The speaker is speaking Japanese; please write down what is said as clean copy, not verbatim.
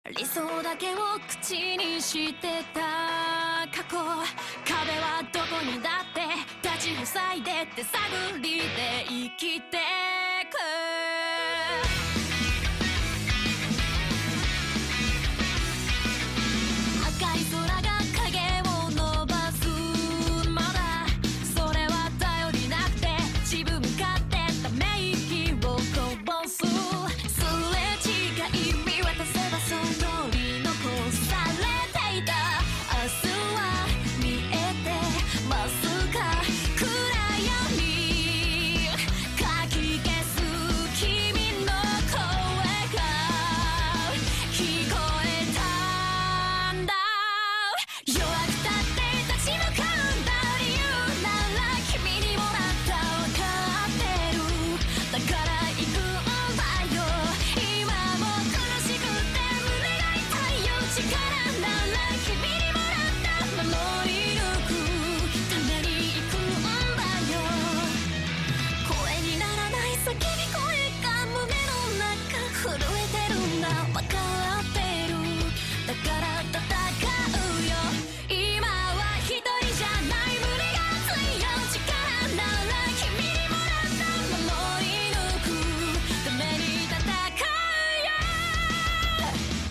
理想だけを口にしてた過去、壁はどこにだって立ち塞いでって探りで生きて